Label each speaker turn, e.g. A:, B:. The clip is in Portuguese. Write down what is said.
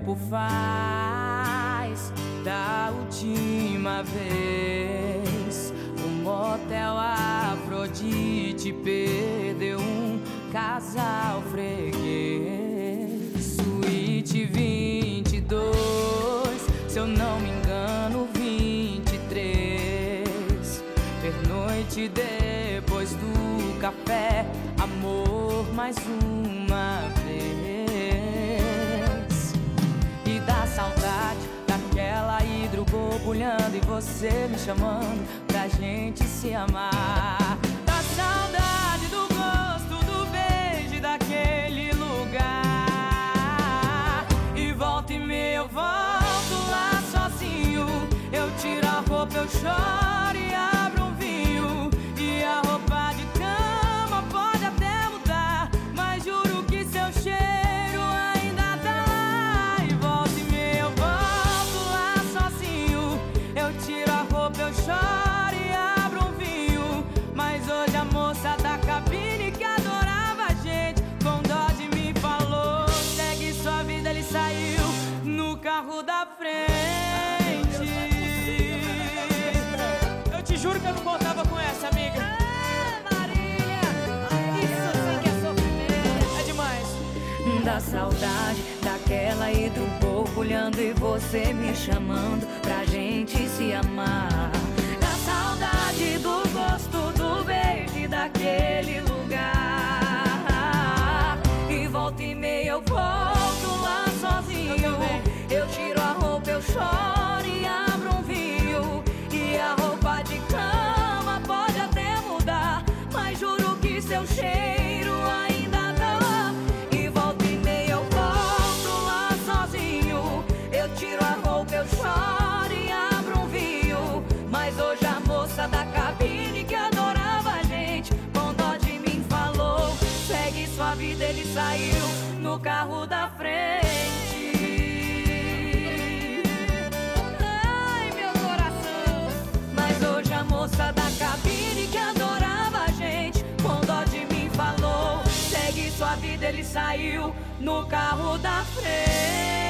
A: tempo faz da última vez? O motel Afrodite perdeu um casal freguês. Suíte 22, se eu não me engano 23. Pernoite depois do café, amor mais uma vez. E dá saudade daquela hidro borbulhando e você me chamando pra gente se amar. Dá saudade do gosto do beijo e daquele lugar. E volta e meia eu volto lá sozinho. Eu tiro a roupa, eu choro e abro um vinho. E a roupa de cama pode até mudar, mas juro que seu cheiro ainda tá lá. E volta e meia eu volto lá sozinho. Eu tiro a roupa, eu choro e abro um vinho. Mas hoje a moça da cabine que adorava a gente, com dó de mim falou: segue sua vida, ele saiu no carro da frente. Eu te juro que eu não contava com essa, amiga. Da saudade daquela hidro borbulhando e você me chamando pra gente se amar. Da saudade do gosto do beijo e daquele lugar. E volta e meia eu volto lá sozinho. Eu tiro a roupa, eu choro e abro um vinho. E a roupa de cama pode até mudar, mas juro que seu cheiro ainda tá lá. Eu tiro a roupa, eu choro e abro um vinho. Mas hoje a moça da cabine que adorava a gente, com dó de mim falou: segue sua vida, ele saiu no carro da frente. Ai, meu coração. Mas hoje a moça da cabine que adorava a gente, com dó de mim falou: segue sua vida, ele saiu no carro da frente.